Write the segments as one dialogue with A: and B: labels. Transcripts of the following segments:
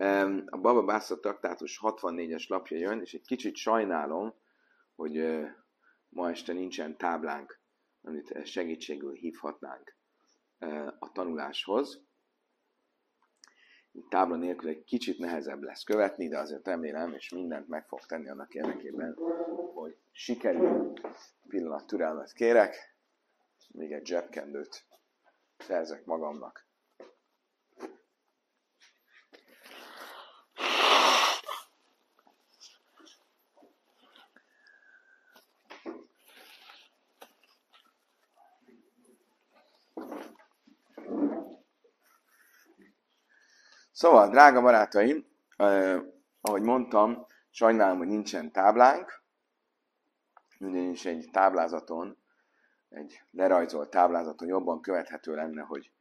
A: A Baba Basra traktátus 64-es lapja jön, és egy kicsit sajnálom, hogy ma este nincsen táblánk, amit segítségül hívhatnánk a tanuláshoz. Tábla nélkül egy kicsit nehezebb lesz követni, de azért remélem, és mindent meg fog tenni annak érdekében, hogy sikerül. Pillanat türelmet kérek, még egy zsebkendőt szerzek magamnak. Szóval, drága barátaim, ahogy mondtam, sajnálom, hogy nincsen táblánk, ugyanis egy táblázaton, egy lerajzolt táblázaton jobban követhető lenne, hogy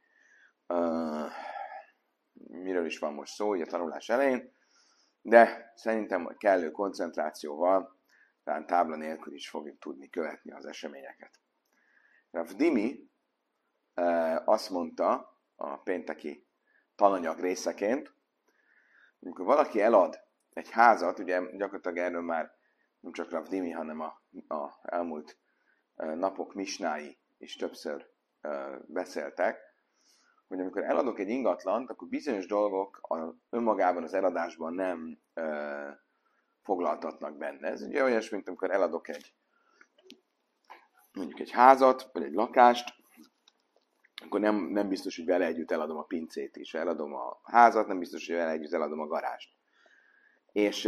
A: miről is van most szó, így a tanulás elején, de szerintem, hogy kellő koncentrációval, talán tábla nélkül is fogjuk tudni követni az eseményeket. Rav Dimi azt mondta a pénteki tananyag részeként, amikor valaki elad egy házat, ugye gyakorlatilag erről már nem csak Rav Dimi, hanem a elmúlt napok misnái is többször beszéltek, hogy amikor eladok egy ingatlant, akkor bizonyos dolgok önmagában az eladásban nem foglaltatnak benne. Ez ugye olyasmi, mint amikor eladok mondjuk egy házat, vagy egy lakást, akkor nem biztos, hogy vele együtt eladom a pincét is. Eladom a házat, nem biztos, hogy vele együtt eladom a garást. És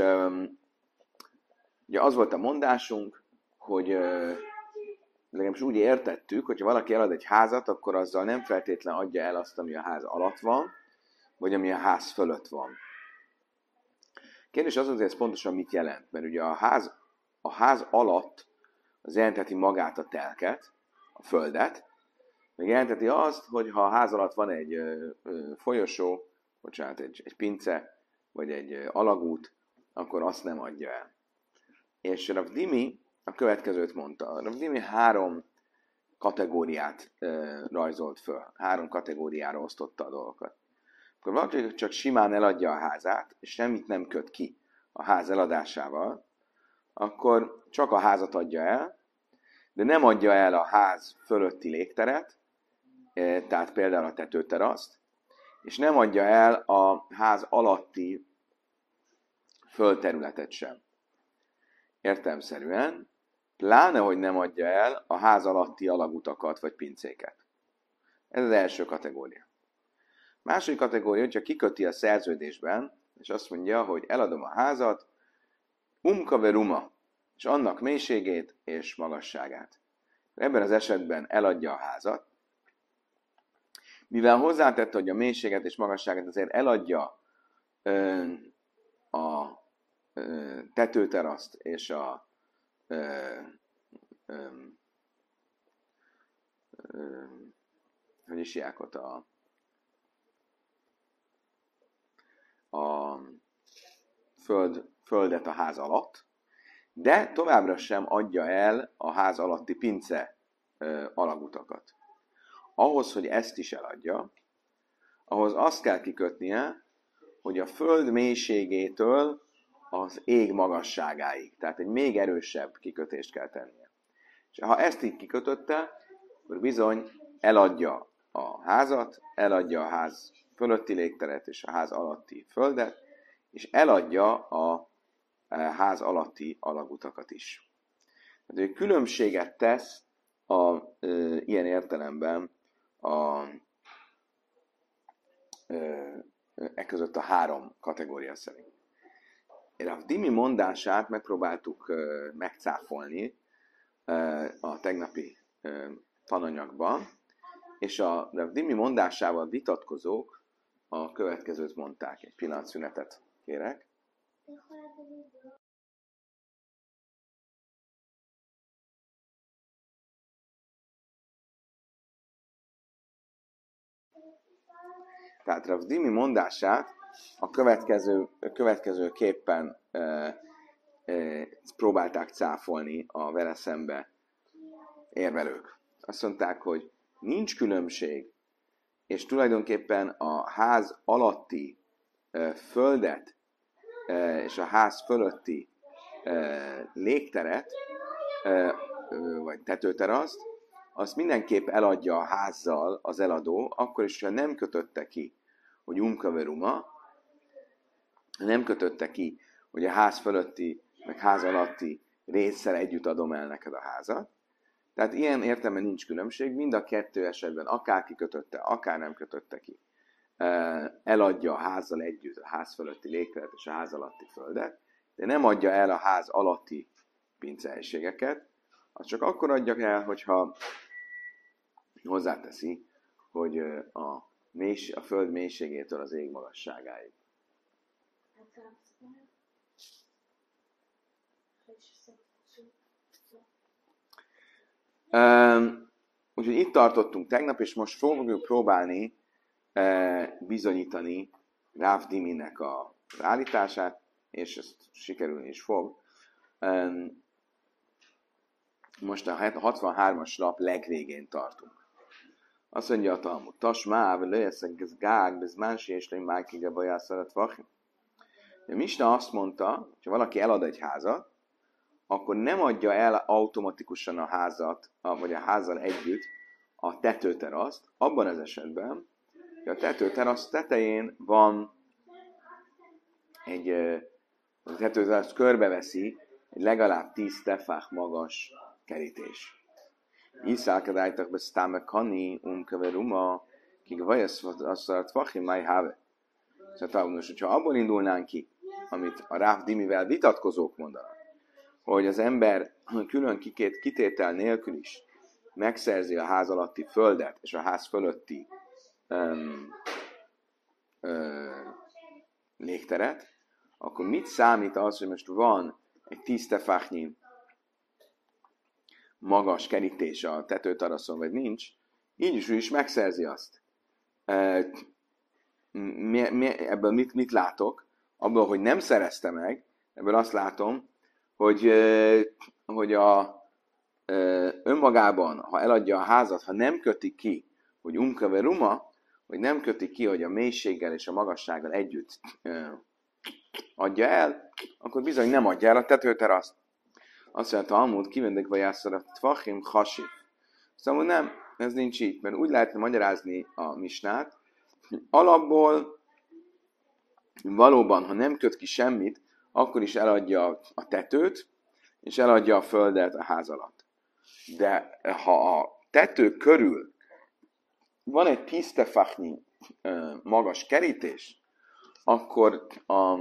A: ugye az volt a mondásunk, hogy legalábbis úgy értettük, hogyha valaki elad egy házat, akkor azzal nem feltétlen adja el azt, ami a ház alatt van, vagy ami a ház fölött van. Kérdés az, hogy ez pontosan mit jelent, mert ugye a ház alatt az jelentheti magát a telket, a földet, meg jelenteti azt, hogy ha a ház alatt van egy folyosó, egy pince, vagy egy alagút, akkor azt nem adja el. És Rav Dimi a következőt mondta. Rav Dimi 3 kategóriát rajzolt föl. 3 kategóriára osztotta a dolgokat. Akkor valaki csak simán eladja a házát, és semmit nem köt ki a ház eladásával, akkor csak a házat adja el, de nem adja el a ház fölötti légteret, tehát például a tetőteraszt, és nem adja el a ház alatti földterületet sem. Értelemszerűen, pláne, hogy nem adja el a ház alatti alagutakat vagy pincéket. Ez az első kategória. Második kategória, hogyha kiköti a szerződésben, és azt mondja, hogy eladom a házat, veruma, és annak mélységét és magasságát. Ebben az esetben eladja a házat, mivel hozzátette, hogy a mélységet és magasságát azért eladja a tetőteraszt és a hogy is hívják ott a földet a ház alatt, de továbbra sem adja el a ház alatti pince alagutakat. Ahhoz, hogy ezt is eladja, ahhoz azt kell kikötnie, hogy a föld mélységétől az ég magasságáig. Tehát egy még erősebb kikötést kell tennie. És ha ezt így kikötötte, akkor bizony eladja a házat, eladja a ház fölötti légteret és a ház alatti földet, és eladja a ház alatti alagutakat is. Tehát ő különbséget tesz ilyen értelemben között a 3 kategória szerint. A Dimi mondását megpróbáltuk megcáfolni a tegnapi tananyagban, és a Dimi mondásával vitatkozók a következőt mondták. Egy pillanatszünetet kérek. Tehát Rav Dimi mondását a következőképpen próbálták cáfolni a vele szembe érvelők. Azt mondták, hogy nincs különbség, és tulajdonképpen a ház alatti földet és a ház fölötti légteret, vagy tetőteraszt, azt mindenképp eladja a házzal az eladó, akkor is, ha nem kötötte ki, hogy umkaveruma, nem kötötte ki, hogy a ház fölötti, meg ház alatti résszel együtt adom el neked a házat. Tehát ilyen értelemben nincs különbség, mind a kettő esetben akár kikötötte, akár nem kötötte ki. Eladja a házzal együtt a ház fölötti légteret és a ház alatti földet, de nem adja el a ház alatti pincehelységeket, azt csak akkor adja el, hogyha hozzáteszi, hogy a föld mélységétől az ég magasságáig. Úgyhogy itt tartottunk tegnap, és most fogjuk próbálni bizonyítani Rav Diminek az állítását, és ezt sikerülni is fog. Most a 63-as lap legvégén tartunk. Azt mondja a Talmud, Tasmá, lőjeszek, ez gág, ez másik, és lény mákig a bajászat vachim. A Misna azt mondta, hogy ha valaki elad egy házat, akkor nem adja el automatikusan a házat, vagy a házzal együtt a tetőteraszt, abban az esetben, hogy a tetőterasz tetején van a tetőterasz körbeveszi egy legalább 10 tefach magas kerítés. Iszálkadájtak be sztáme kani, umkaveruma, kik vajasz asszart vachim, máj háve. Szóval, hogyha abból indulnánk ki, amit a Rav Dimivel vitatkozók mondanak, hogy az ember külön kitétel nélkül is megszerzi a ház alatti földet és a ház fölötti légteret, akkor mit számít az, hogy most van egy 10 tefachnyi magas kerítés a tetőteraszon, vagy nincs, így is ő is megszerzi azt. Ebből mit látok? Abból, hogy nem szerezte meg, ebből azt látom, hogy önmagában, ha eladja a házat, ha nem köti ki, hogy umkaveruma, hogy nem köti ki, hogy a mélységgel és a magassággal együtt adja el, akkor bizony nem adja el a tetőteraszt. Azt mondja, Talmud, kivendek vajászara tvachim hasif. Szóval nem, ez nincs így, mert úgy lehetne magyarázni a misnát, alapból valóban, ha nem köt ki semmit, akkor is eladja a tetőt, és eladja a földet a ház alatt. De ha a tető körül van egy 10 tefachnyi magas kerítés, akkor a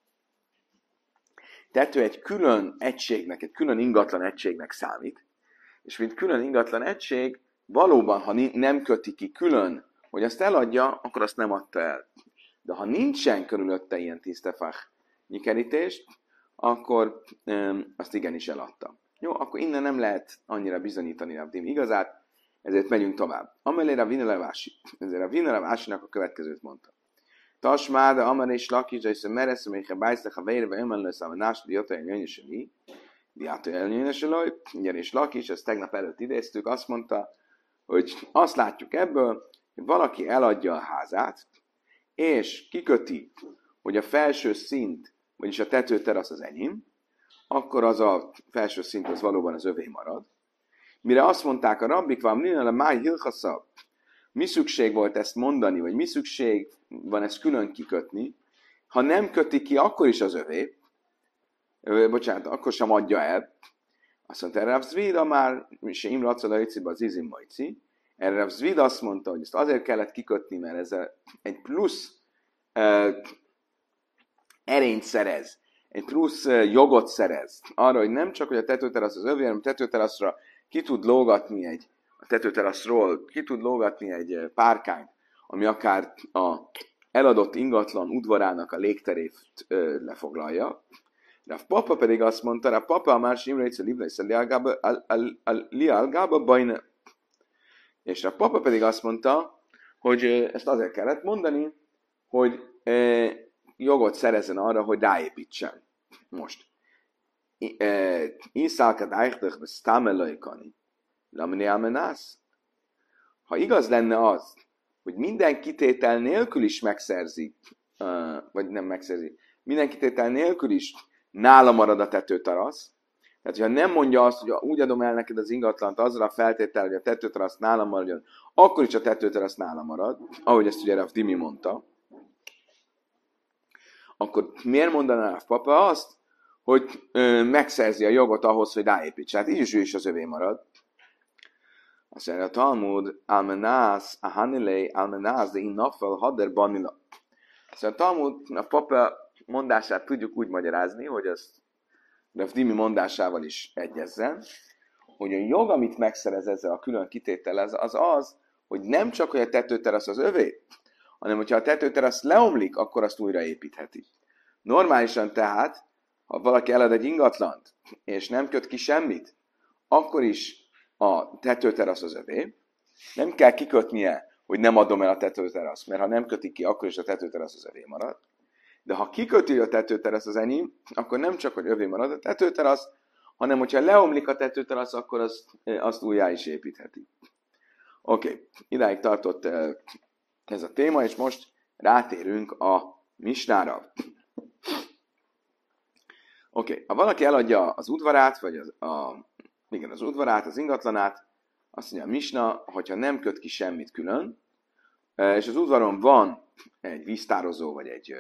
A: tető egy külön egységnek, egy külön ingatlan egységnek számít, és mint külön ingatlan egység, valóban, ha nem köti ki külön, hogy azt eladja, akkor azt nem adta el. De ha nincsen körülötte ilyen 10 tefachnyi kerítés, akkor azt igenis eladta. Jó, akkor innen nem lehet annyira bizonyítani a Dim igazát, ezért megyünk tovább. Amelére a Vinelevási. Ezért a Vinelevásinak a következőt mondta. Tasmád, amer és lakis, és meresz, amelyik bájszak a vérve, ömellősz, a násd, diata elnyőnyösöli. Diata elnyőnyösöli. Igen, és lakis, ezt tegnap előtt idéztük, azt mondta, hogy azt látjuk ebből, hogy valaki eladja a házát, és kiköti, hogy a felső szint, vagyis a tetőterasz az enyém, akkor az a felső szint az valóban az övé marad. Mire azt mondták a rabbik, van máj hilchasza, mi szükség volt ezt mondani, vagy mi szükség van ezt külön kikötni, ha nem köti ki, akkor is az övé, akkor sem adja el. Azt mondta, erre Zvida már, se Imraca Lajciba az Izim Majci, erre Zvida azt mondta, hogy ezt azért kellett kikötni, mert ez egy plusz erényt szerez, egy plusz jogot szerez arra, hogy nem csak, hogy a tetőterasz az övé, hanem a tetőteraszra ki tud lógatni a tetőteraszról ki tud lógatni egy párkányt, ami akár a eladott ingatlan udvarának a légterét lefoglalja. De a papa pedig azt mondta, a papa a másik imrejtsz a livlejsz a lialgába bajna. És a papa pedig azt mondta, hogy ezt azért kellett mondani, hogy jogot szerezzen arra, hogy ráépítsen. Most. Iszálkad ájtök, vagy sztámelajkani. Lamini amenász. Ha igaz lenne az, hogy minden kitétel nélkül is megszerzi vagy nem megszerzi, minden kitétel nélkül is nála marad a tetőterasz. Tehát, ha nem mondja azt, hogy úgy adom el neked az ingatlant azzal a feltétel, hogy a tetőterasz nála maradjon, akkor is a tetőterasz nála marad, ahogy ezt ugye Rav Dimi mondta. Akkor miért mondaná a papa azt, hogy megszerzi a jogot ahhoz, hogy ráépítse? Hát így is ő is az övé marad. Azt mondja a Talmud, almenász, a hanilei, almenász, de innafel, hader banila. Szóval a Talmud, a papa mondását tudjuk úgy magyarázni, hogy ezt Rav Dimi mondásával is egyezzen, hogy a jog, amit megszerez ezzel a külön kitétel, az, hogy nem csak, hogy a tetőterasz az övé, hanem hogyha a tetőterasz leomlik, akkor azt újraépítheti. Normálisan tehát, ha valaki elad egy ingatlant, és nem köt ki semmit, akkor is a tetőterasz az övé. Nem kell kikötnie, hogy nem adom el a tetőterasz, mert ha nem kötik ki, akkor is a tetőterasz az övé marad. De ha kiköti, hogy a tetőterasz az enyém, akkor nem csak, hogy övé marad a tetőterasz, hanem hogyha leomlik a tetőterasz, akkor azt újjá is építheti. Oké, idáig tartott ez a téma, és most rátérünk a misnára. Oké, ha valaki eladja az udvarát, vagy az udvarát, az ingatlanát, azt mondja a misna, hogyha nem köt ki semmit külön, és az udvaron van egy víztározó, vagy egy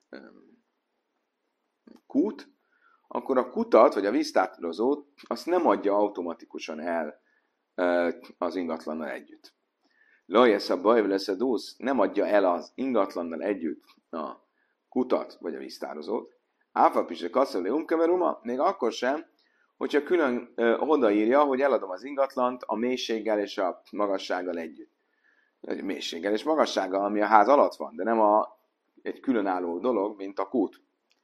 A: kút, akkor a kutat, vagy a víztározót, azt nem adja automatikusan el az ingatlannal együtt. Lajesz a baj, lesz a dúsz, nem adja el az ingatlannal együtt a kutat, vagy a víztározót. Áfapise kasszolé umkeveruma, még akkor sem, hogyha külön odaírja, hogy eladom az ingatlant a mélységgel és a magassággal együtt. A mélységgel és magassággal, ami a ház alatt van, de nem egy különálló dolog, mint a kút.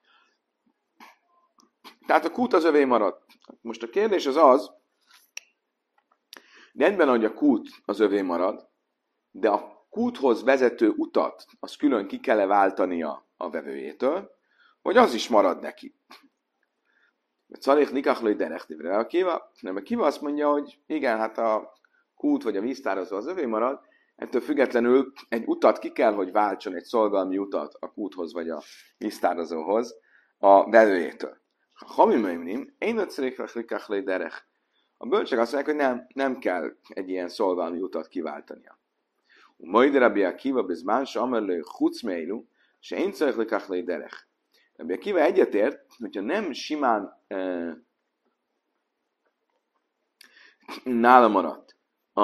A: Tehát a kút az övé marad. Most a kérdés az, rendben, hogy a kút az övé marad, de a kúthoz vezető utat, az külön ki kell váltania a vevőjétől, vagy az is marad neki. Szarich nikachlai derechtivre. A Kiva azt mondja, hogy igen, hát a kút vagy a víztározó az övé marad, ettől függetlenül egy utat ki kell, hogy váltson, egy szolgalmi utat a kúthoz vagy a víztározóhoz a vevőjétől. Ha mi mondjam, én ötszerik nikachlai derech. A bölcsek azt mondják, hogy nem kell egy ilyen szolgalmi utat kiváltania. Majd Rabbi Akiva bezmán samerlő chucmeilu, se én szerek likachlai derech. Rabbi Akiva egyetért, hogyha nem simán nála maradt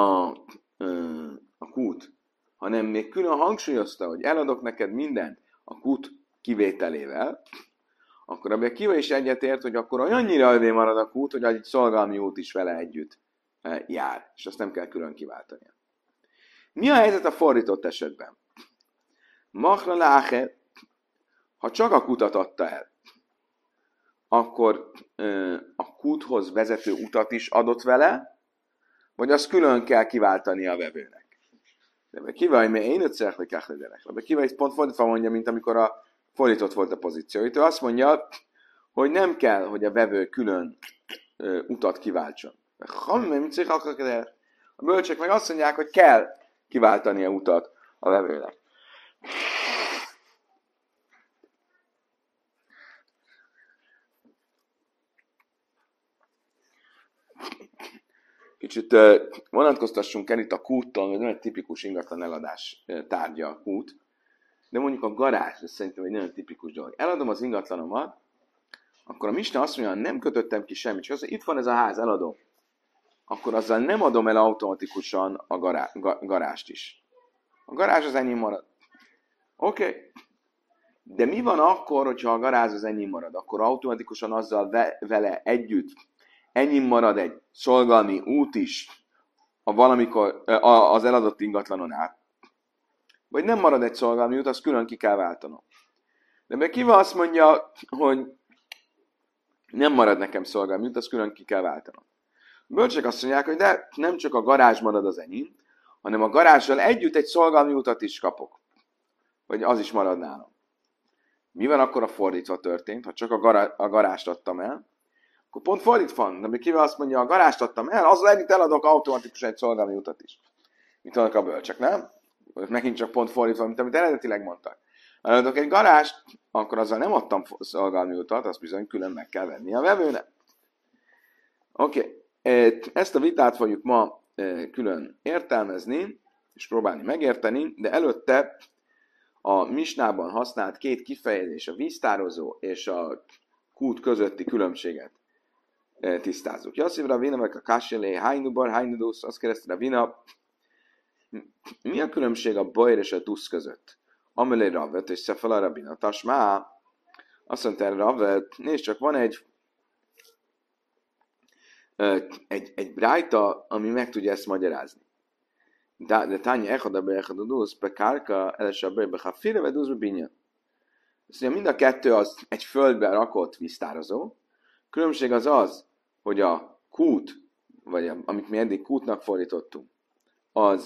A: a kút, hanem még külön hangsúlyozta, hogy eladok neked mindent a kút kivételével, akkor Rabbi Akiva is egyetért, hogy akkor olyannyira övé marad a kút, hogy egy szolgalmi út is vele együtt jár, és azt nem kell külön kiváltania. Mi a helyzet a fordított esetben? Machra láhe, ha csak a kutat adta el, akkor a kúthoz vezető utat is adott vele, vagy azt külön kell kiváltani a vevőnek. De kivel, mert én ötszerek, hogy káhledelek. De kivel pont fordítva mondja, mint amikor a fordított volt a pozíció. Itt ő azt mondja, hogy nem kell, hogy a vevő külön utat kiváltson. A bölcsek meg azt mondják, hogy kell kiváltani a utat a vevőnek. Kicsit vonatkoztassunk el itt a kúttól, mert nem egy tipikus ingatlan eladás tárgya a kút, de mondjuk a garázs, ez szerintem egy nagyon tipikus dolog. Eladom az ingatlanomat, akkor a misna azt mondja, nem kötöttem ki semmit, csak az, hogy itt van ez a ház, eladom. Akkor azzal nem adom el automatikusan a garást is. A garázs az enyém marad. Oké. De mi van akkor, hogyha a garázs az enyém marad? Akkor automatikusan azzal vele együtt enyém marad egy szolgalmi út is az eladott ingatlanon át. Vagy nem marad egy szolgalmi út, azt külön ki kell váltanom. De meg Kiva azt mondja, hogy nem marad nekem szolgalmi út, azt külön ki kell váltanom. A bölcsek azt mondják, hogy de nem csak a garázs marad az enyém, hanem a garázsal együtt egy szolgalmi utat is kapok. Vagy az is marad nálam. Mi van akkor, a fordítva történt, ha csak a garást adtam el? Akkor pont fordítva van, de még Kiva azt mondja, a garást adtam el, azzal együtt eladok automatikusan egy szolgalmi utat is. Mit vannak a bölcsek, nem? Megint csak pont fordítva, mint amit eredetileg mondtak. eladok egy garást, akkor azzal nem adtam szolgalmi utat, azt bizony külön meg kell venni a vevőnek. Oké. Ezt a vitát fogjuk ma külön értelmezni, és próbálni megérteni, de előtte a misnában használt két kifejezés, a víztározó és a kút közötti különbséget tisztázzuk. Jasszív Ravina, meg a Kásselé, Hajnubar, Hajnudus, azt keresztül Ravina, mi a különbség a bajr és a dusz között? Amelé Ravet és Szefala Rabina Tasmá, azt mondta erre Ravet, nézd csak, van egy brájta, ami meg tudja ezt magyarázni. De tánya echadabe echadadusz, bekárka, elesabbe behafire, vedusz bebinya. Azt mondja, mind a kettő az egy földbe rakott víztározó. Különbség az, hogy a kút, vagy amit mi eddig kútnak fordítottunk, az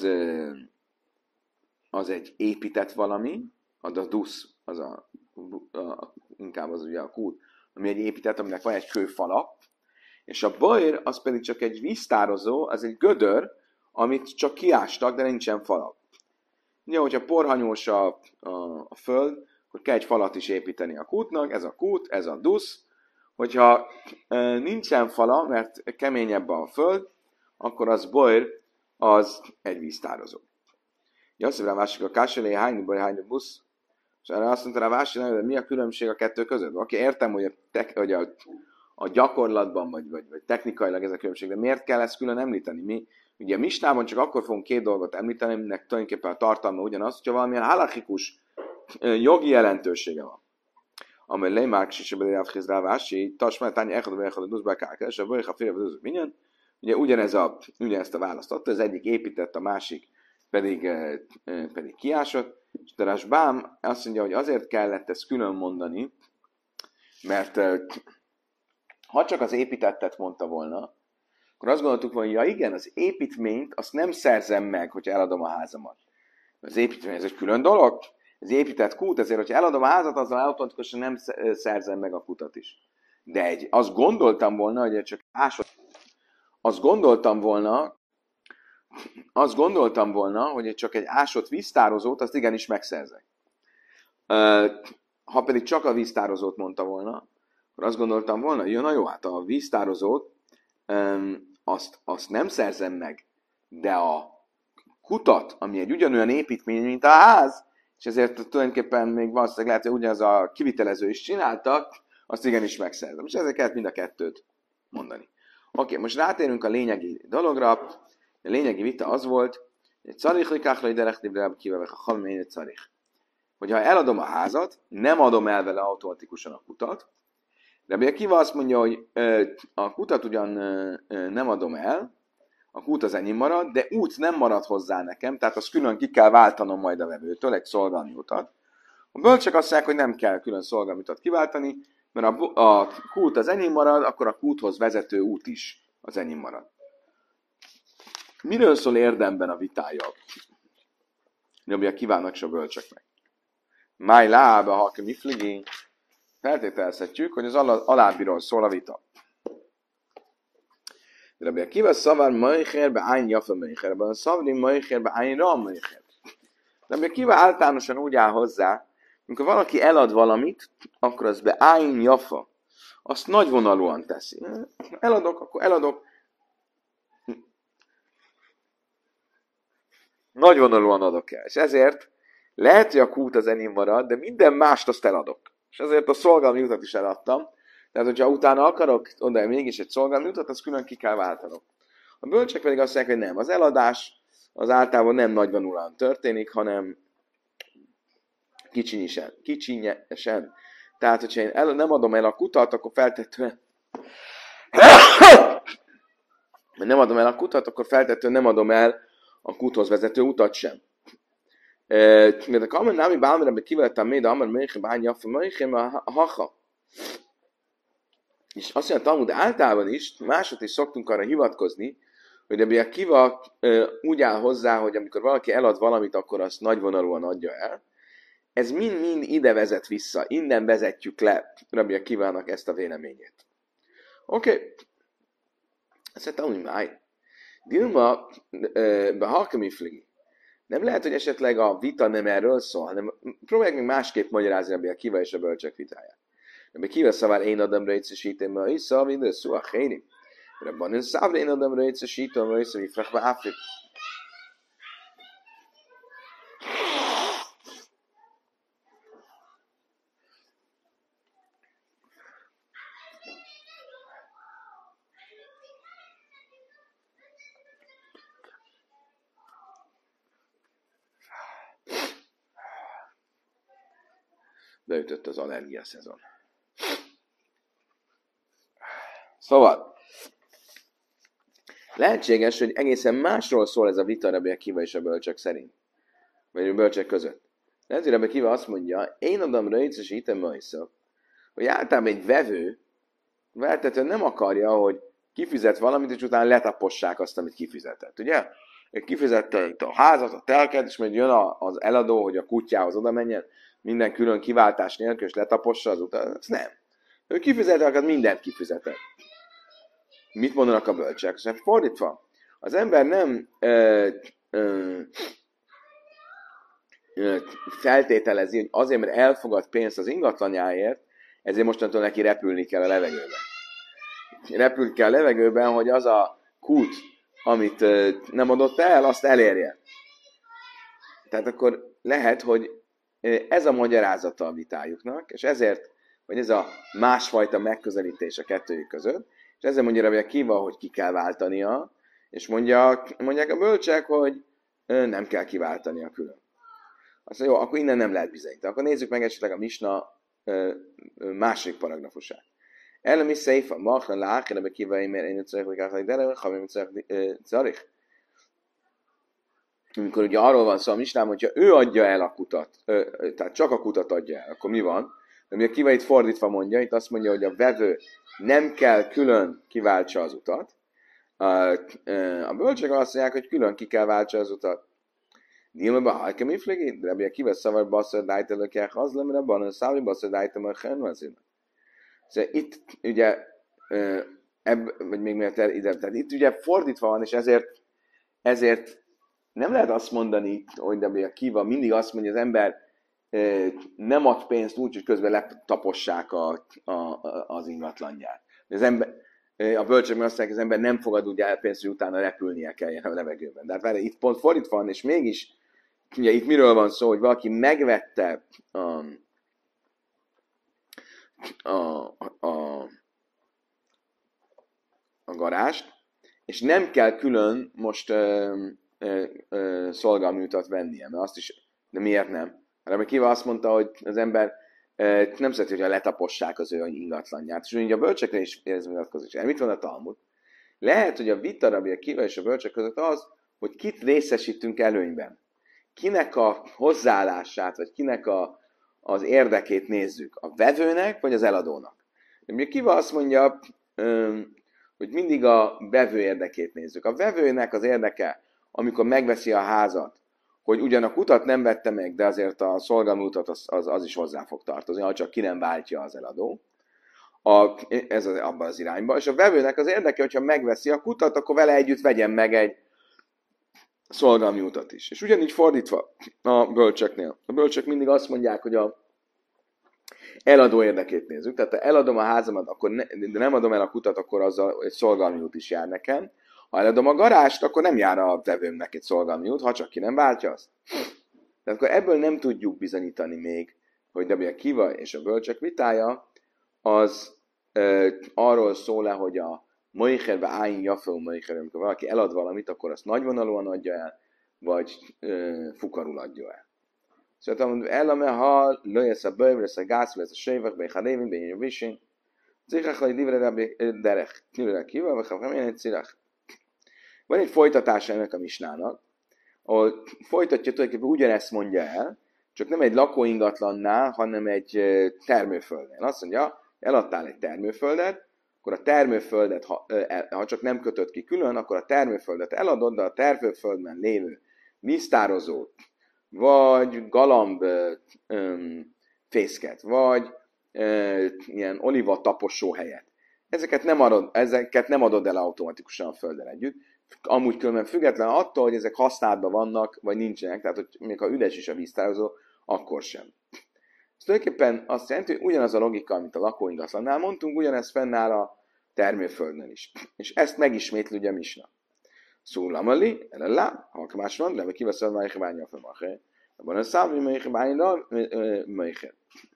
A: egy épített valami, a dusz, inkább az ugye a kút, ami egy épített, aminek van egy kőfala, és a bajr az pedig csak egy víztározó, az egy gödör, amit csak kiástak, de nincsen fala. Ugye, hogyha porhanyós a föld, akkor kell egy falat is építeni a kútnak, ez a kút, ez a dusz. Hogyha nincsen fala, mert keményebb a föld, akkor az bajr, az egy víztározó. Jasszívra másik a kásselé, hányni bajr, hányni busz. És erre azt mondta rá Vási, hogy mi a különbség a kettő között? Oké, értem, hogy a gyakorlatban, vagy technikailag ez a különbség, de miért kell ezt külön említeni? Mi ugye a misnában csak akkor fogunk két dolgot említeni, aminek tulajdonképpen a tartalma ugyanaz, hogyha valamilyen halachikus jogi jelentősége van. Amely Leimárk Sisebeli Rávhizrá Vási, Tasmátány Echad Echad Duszbákák, és a Bajha Félre Duzuk Minyan, ugye ugyanezt a választ adta, az egyik épített, a másik pedig kiásott, és Darás Bám azt mondja, hogy azért kellett ezt külön mondani, mert ha csak az építettet mondta volna, akkor azt gondoltuk volna, hogy ja igen, az építményt azt nem szerzem meg, hogyha eladom a házamat. Az építmény ez egy külön dolog, ez épített kút, ezért, hogyha eladom a házat, azzal automatikusan nem szerzem meg a kutat is. De azt gondoltam volna, hogy csak azt gondoltam volna, hogy csak egy ásott víztározót, azt igenis megszerzek. Ha pedig csak a víztározót mondta volna, akkor azt gondoltam volna, hogy na jó, hát a víztározót azt nem szerzem meg, de a kutat, ami egy ugyanolyan építmény, mint a ház, és ezért tulajdonképpen még valószínűleg lehet, hogy ugyanaz a kivitelező is csináltak, azt igenis megszerzem. És ezért kellett mind a kettőt mondani. Oké, most rátérünk a lényegi dologra. A lényegi vita az volt, hogy carich hogyha eladom a házat, nem adom el vele automatikusan a kutat, de Kiva azt mondja, hogy a kutat ugyan nem adom el, a kút az enyém marad, de út nem marad hozzá nekem, tehát azt külön ki kell váltanom majd a vevőtől, egy szolgalmi utat. A bölcsek azt mondják, hogy nem kell külön szolgalmi utat kiváltani, mert a kút az enyém marad, akkor a kúthoz vezető út is az enyém marad. Miről szól érdemben a vitája? Rabbi Akivának és a bölcseknek. Máj lába, ha mi fligi, feltételezhetjük, hogy az alábbiról szól a vita. Rabbi Akiva szavar majcher be ány jafa majcherben, szavri majcher be ány ra majcher. Rabbi Akiva általánosan úgy áll hozzá, amikor valaki elad valamit, akkor az be ány jafa. Azt nagyvonalúan teszi. Eladok, akkor eladok. Nagyvonalúan adok el. És ezért lehet, hogy a kút az enyém marad, de minden mást azt eladok. És ezért a szolgalmi utat is eladtam. Tehát, hogyha utána akarok oda mégis egy szolgalmi utat, azt külön ki kell váltanom. A bölcsek pedig azt mondják, hogy nem. Az eladás az általában nem nagyvonalúan történik, hanem kicsinyesen. Tehát, hogyha én nem adom el a kutat, akkor feltetően nem adom el a kúthoz vezető utat sem. Mert a kamer námi bálmere kivettem még, de amar melyik bányafa, melyik a haha. És azt mondja, Talmud általában is, másod is szoktunk arra hivatkozni, hogy Rabbi Akiva úgy áll hozzá, hogy amikor valaki elad valamit, akkor azt nagyvonalúan adja el. Ez mind-mind ide vezet vissza. Innen vezetjük le Rabbi Akivának ezt a véleményét. Oké. Ezt mondta, hogy máj. Dilma behalkamifligi. Nem lehet, hogy esetleg a vita nem erről szól, hanem próbáljuk még másképp magyarázni Rabbi Akiva és a bölcsek vitáját. Rabbi Akiva szavár én adamra étszesítem, ma vissza, minden szó a héri. Rabban ön szávra én adamra étszesítem, ma vissza, vifrachva Afrik. Beütött az allergia szezon. Szóval, lehetséges, hogy egészen másról szól ez a vita Rabbi Akiva és a bölcsek szerint. Vagy a bölcsek között. Lehet, hogy Rabbi Akiva azt mondja, én adom röjtsz és hitem majszak, hogy általában egy vevő váltetően nem akarja, hogy kifizet valamit, és utána letapossák azt, amit kifizetett. Ugye? Kifizette a házat, a telket, és majd jön az eladó, hogy a kutyához oda menjen, minden külön kiváltás nélkül, és letapossa az utat. Ez nem. Ő kifizetett, mindent kifizetett. Mit mondanak a bölcsek? Szóval fordítva, az ember nem feltételezi, hogy azért, mert elfogad pénzt az ingatlanjáért, ezért mostantól neki repülni kell a levegőben. Repülni kell a levegőben, hogy az a kút, amit nem adott el, azt elérje. Tehát akkor lehet, hogy ez a magyarázata a vitájuknak, és ezért, vagy ez a másfajta megközelítés a kettőjük között, és ezért mondja Rabbi Akiva, hogy ki kell váltania, és mondják a bölcsek, hogy nem kell kiváltania külön. Azt mondja, jó, akkor innen nem lehet bizonyítani. Akkor nézzük meg esetleg a Misna második paragrafusát. Elemi széfa, machlan lák, Rabbi Akiva, mert én csak hogy de havim csak amikor ugye arról van szó a Misnában, hogyha ő adja el a kutat, tehát csak a kutat adja el, akkor mi van? De Rabbi Akiva itt fordítva mondja, itt azt mondja, hogy a vevő nem kell külön kiváltsa az utat. A bölcsek azt mondják, hogy külön ki kell váltsa az utat. Dilma hajkem iflegi, de Rabbi Akiva szavar basszor dájtelökják az lemre, banan szávi basszor dájtem a henvazina. Szóval itt ugye, vagy még miért ide, tehát itt ugye fordítva van, és ezért nem lehet azt mondani, hogy Rabbi Akiva mindig azt mondja, az ember nem ad pénzt úgy, hogy közben letapossák az ingatlanját. A bölcsök azt mondják, az ember nem fogad úgy el pénzt, hogy utána repülnie kelljen a levegőben. De hát várj, itt pont fordítva van, és mégis, ugye itt miről van szó, hogy valaki megvette a garást, és nem kell külön most szolgálmi utat vennie, mert azt is, de miért nem? Rabbi Akiva azt mondta, hogy az ember nem szereti, hogyha letapossák az ő ingatlanját. És ugye a bölcsekre is ez vonatkozik. Mit van a Talmud? Lehet, hogy a vita Rabbi Akiva és a bölcsek között az, hogy kit részesítünk előnyben. Kinek a hozzáállását, vagy kinek az érdekét nézzük. A vevőnek, vagy az eladónak. Rabbi Akiva azt mondja, hogy mindig a vevő érdekét nézzük. A vevőnek az érdeke, amikor megveszi a házat, hogy ugyan a kutat nem vette meg, de azért a szolgálmi utat az is hozzá fog tartozni, ha csak ki nem váltja az eladó. Ez abban az irányban. És a vevőnek az érdeke, hogyha megveszi a kutat, akkor vele együtt vegyen meg egy szolgálmi utat is. És ugyanígy fordítva a bölcseknél. A bölcsek mindig azt mondják, hogy a eladó érdekét nézzük. Tehát ha eladom a házamat, akkor de nem adom el a kutat, akkor azzal egy szolgálmi út is jár nekem. Ha eladom a garást, akkor nem jár a vevőmnek egy szolgálmi út, ha csak ki nem váltja azt. Tehát akkor ebből nem tudjuk bizonyítani még, hogy Rabbi Akiva és a bölcsek vitája az arról szól-e, hogy a moicherbe áin jafeu moicher, amikor valaki elad valamit, akkor azt nagyvonalúan adja el, vagy fukarul adja el. Szóval elame, ha löjesz a bőv, lesz a gáz, lesz a sévek, bej halévin, bej jövisin, cikach, hogy divre Rabbi derech, Rabbi Akiva, vagy ha nem egy cikach. Van egy folytatás ennek a misnának, ahol folytatja tulajdonképpen ugyanezt mondja el, csak nem egy lakóingatlannál, hanem egy termőföldnél. Azt mondja, eladtál egy termőföldet, akkor a termőföldet, ha csak nem kötött ki külön, akkor a termőföldet eladod, de a termőföldben lévő víztározót, vagy galamb fészket, vagy ilyen oliva taposó helyet. Ezeket nem adod el automatikusan a földdel együtt, amúgy különben független attól, hogy ezek használatban vannak, vagy nincsenek, tehát hogy még ha üres is a víztározó, akkor sem. Ez tulajdonképpen azt jelenti, hogy ugyanaz a logika, amit a lakóingatlannál mondtunk, ugyanez fennáll a termőföldön is. És ezt megismétli ugye a misna. Szólamali, elellá, ha más van, de kiveszed már hibány a femaché. Abban a számú, hogy hibányra, melyikre.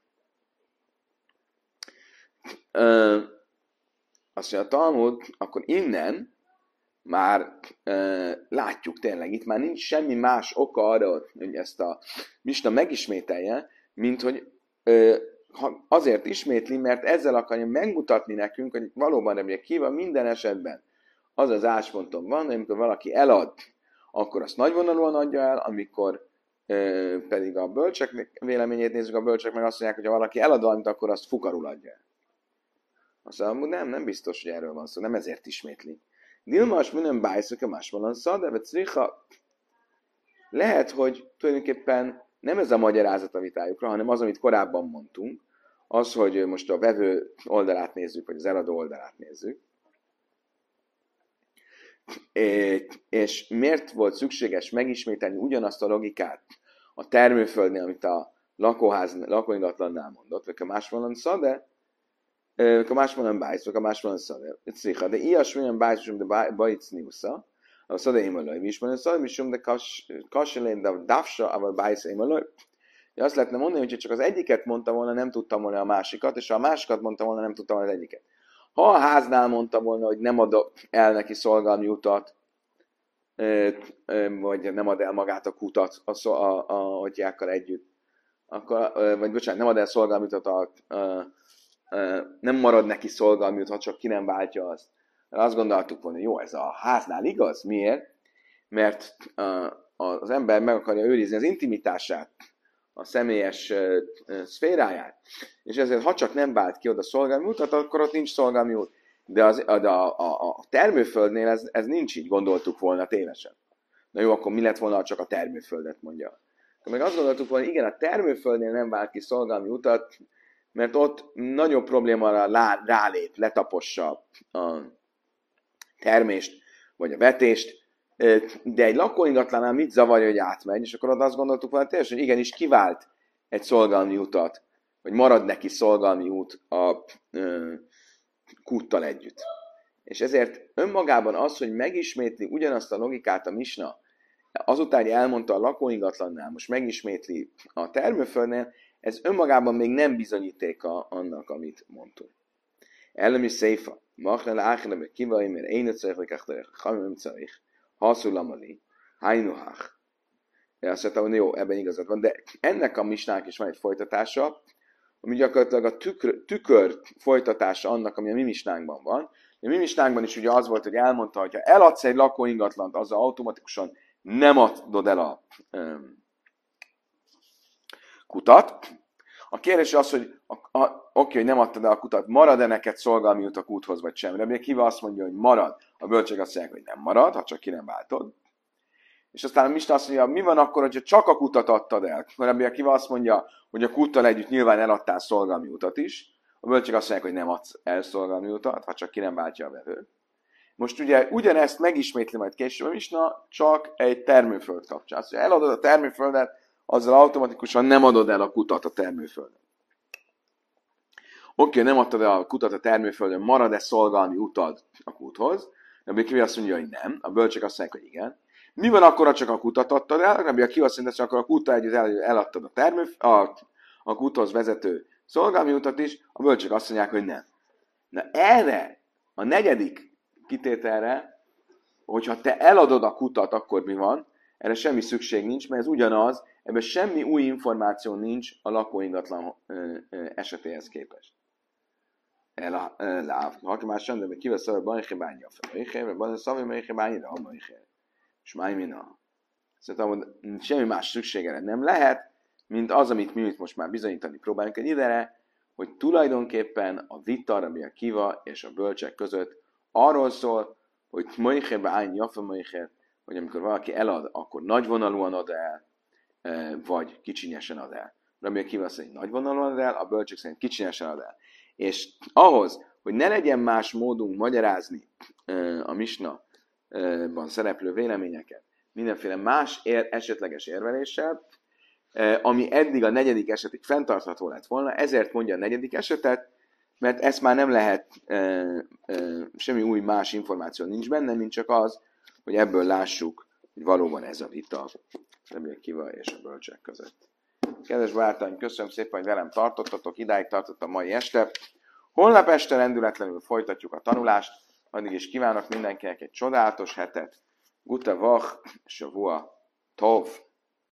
A: Azt mondja a Talmud, akkor innen már látjuk tényleg, itt már nincs semmi más oka arra, hogy ezt a misna megismételje, mint hogy azért ismétli, mert ezzel akarja megmutatni nekünk, hogy valóban Rabbi Akiva minden esetben az az állásponton van, hogy amikor valaki elad, akkor azt nagyvonalúan adja el, amikor pedig a bölcsek véleményét nézzük, a bölcsek meg azt mondják, hogy ha valaki elad valamit, akkor azt fukarul adja el. Azt mondja, nem biztos, hogy erről van szó, nem ezért ismétli. Dilmas minden bájszok a másmalan szad, de Cricha lehet, hogy tulajdonképpen nem ez a magyarázat a vitájukra, hanem az, amit korábban mondtunk, az, hogy most a vevő oldalát nézzük, vagy az eladó oldalát nézzük. És miért volt szükséges megismételni ugyanazt a logikát a termőföldnél, amit a lakóingatlannál mondott, vagy a másmalan szade, a másmalan bájsz, vagy a másmalan szade, de ilyesmilyen bájsz, de bajc niusza, a szade émelői, és mondja, szade, misum, de kasselén, de dafsa, a bájsz émelői. Azt lehetne mondani, hogy csak az egyiket mondta volna, nem tudtam volna a másikat, és ha a másikat mondta volna, nem tudtam volna az egyiket. Ha a háznál mondta volna, hogy nem ad el neki szolgalmi utat, vagy nem ad el magát a kutat a atyákkal együtt, akkor, vagy bocsánat, nem ad el szolgalmi utat, nem marad neki szolgalmi utat, ha csak ki nem váltja azt. Azt gondoltuk volna, jó, ez a háznál igaz? Miért? Mert az ember meg akarja őrizni az intimitását, a személyes szféráját, és ezért ha csak nem vált ki oda szolgalmi utat, akkor ott nincs szolgalmi út. De a termőföldnél ez nincs így, gondoltuk volna tévesen. Na jó, akkor mi lett volna, ha csak a termőföldet mondja? Akkor meg azt gondoltuk volna, igen, a termőföldnél nem vált ki szolgalmi utat, mert ott nagyobb problémára rálép, letapossa a termést, vagy a vetést, de egy lakóingatlannál mit zavarja, hogy átmegy, és akkor ott azt gondoltuk volna teljesen, hogy igenis kivált egy szolgalmi utat, vagy marad neki szolgalmi út a kúttal együtt. És ezért önmagában az, hogy megismétli ugyanazt a logikát a misna, azután, hogy elmondta a lakóingatlannál, most megismétli a termőföldnél, ez önmagában még nem bizonyítéka annak, amit mondtunk. Elemi széfa, machnál áhnem kivai, mert én ötszerek, hamim szerik, haszulamali, hajnuhach. Azt mondtam, hogy jó, ebben igazad van, de ennek a misnának is van egy folytatása, ami gyakorlatilag a tükör folytatása annak, ami a mi misnánkban van. A mi misnánkban is ugye az volt, hogy elmondta, hogy ha eladsz egy lakóingatlant, azzal automatikusan nem adod el a kutat. A kérdés az, hogy oké, hogy nem adtad el a kutat, marad-e neked szolgalmi út a kúthoz, vagy sem? Rabbi Akiva azt mondja, hogy marad. A bölcsek azt mondják, hogy nem marad, ha csak ki nem váltod. És aztán a misna azt mondja, mi van akkor, hogyha csak a kutat adtad el? Rabbi Akiva azt mondja, hogy a kúttal együtt nyilván eladtál szolgalmi utat is. A bölcsek azt mondják, hogy nem adsz el szolgalmi utat, ha csak ki nem váltja a vevő. Most ugye ugyanezt megismétli majd később a misna, csak egy termőföld kapcsán. Azt mondja, eladod a termőföldet, azzal automatikusan nem adod el a kutat a termőföldön. Oké, nem adtad el a kutat a termőföldön, marad-e szolgalmi utad a kúthoz? Rabbi Akiva azt mondja, hogy nem. A bölcsek azt mondják, hogy igen. Mi van akkor, ha csak a kutat adtad el? Rabbi Akiva azt mondja, hogy akkor a kúttal együtt eladtad a kúthoz vezető szolgalmi utat is, a bölcsek azt mondják, hogy nem. Na erre, a negyedik kitételre, hogyha te eladod a kutat, akkor mi van? Erre semmi szükség nincs, mert ez ugyanaz, ebben semmi új információ nincs a lakóingatlan esetéhez képest. Ha más sem, de kivesz a bajhibányi a felméhelyre, van a szavimelyhibányi, de a bajhelyre. És májmina. Szerintem semmi más szükségere nem lehet, mint az, amit mi most már bizonyítani próbálunk egy idere, hogy tulajdonképpen a vita Rabbi Akiva és a bölcsek között arról szól, hogy moichebe ány jafa moicher, hogy amikor valaki elad, akkor nagyvonalúan ad el, vagy kicsinyesen ad el. Rabbi Akiva szerint nagyvonalúan ad el, a bölcsek szerint kicsinyesen ad el. És ahhoz, hogy ne legyen más módunk magyarázni a misna szereplő véleményeket, mindenféle más esetleges érveléssel, ami eddig a negyedik esetig fenntartható lett volna, ezért mondja a negyedik esetet, mert ezt már nem lehet, semmi új más információ nincs benne, mint csak az, hogy ebből lássuk, hogy valóban ez a vita Rabbi Akiva és a bölcsek között. Kedves barátaim, köszönöm szépen, hogy velem tartottatok, idáig tartott a mai este. Holnap este rendületlenül folytatjuk a tanulást, addig is kívánok mindenkinek egy csodálatos hetet. Gute Woche, Shavua Tov!